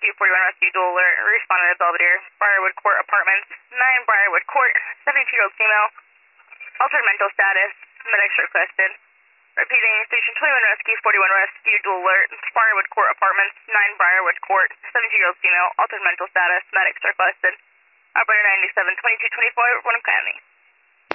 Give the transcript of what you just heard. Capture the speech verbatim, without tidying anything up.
Rescue, forty-one Rescue, dual alert, responded to Belvedere, Briarwood Court Apartments, nine Briarwood Court, seventy-two-year-old female, altered mental status, medics requested. Repeating, Station twenty-one Rescue, forty-one Rescue, dual alert, Briarwood Court Apartments, nine Briarwood Court, seventy-two-year-old female, altered mental status, medics requested. Operator ninety-seven twenty-two twenty-four, Wenham County.